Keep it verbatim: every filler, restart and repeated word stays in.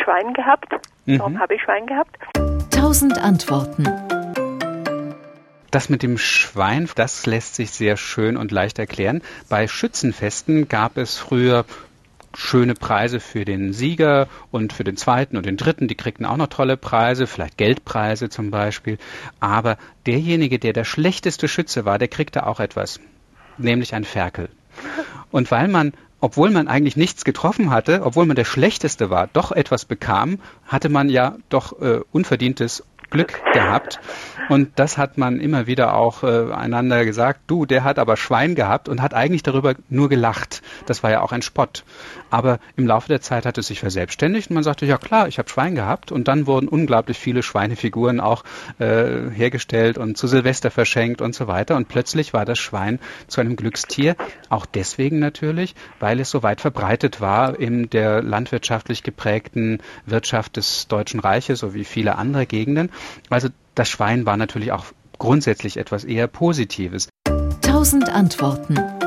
Schwein gehabt. Mhm. Warum habe ich Schwein gehabt? Tausend Antworten. Das mit dem Schwein, das lässt sich sehr schön und leicht erklären. Bei Schützenfesten gab es früher schöne Preise für den Sieger und für den Zweiten und den Dritten. Die kriegten auch noch tolle Preise, vielleicht Geldpreise zum Beispiel. Aber derjenige, der der schlechteste Schütze war, der kriegte auch etwas, nämlich ein Ferkel. Und weil man, obwohl man eigentlich nichts getroffen hatte, obwohl man der Schlechteste war, doch etwas bekam, hatte man ja doch äh, unverdientes Glück gehabt. Und das hat man immer wieder auch äh, einander gesagt, du, der hat aber Schwein gehabt und hat eigentlich darüber nur gelacht. Das war ja auch ein Spott. Aber im Laufe der Zeit hat es sich verselbstständigt und man sagte, ja klar, ich habe Schwein gehabt. Und dann wurden unglaublich viele Schweinefiguren auch äh, hergestellt und zu Silvester verschenkt und so weiter. Und plötzlich war das Schwein zu einem Glückstier. Auch deswegen natürlich, weil es so weit verbreitet war in der landwirtschaftlich geprägten Wirtschaft des Deutschen Reiches, so wie viele andere Gegenden. Also das Schwein war natürlich auch grundsätzlich etwas eher Positives. Tausend Antworten.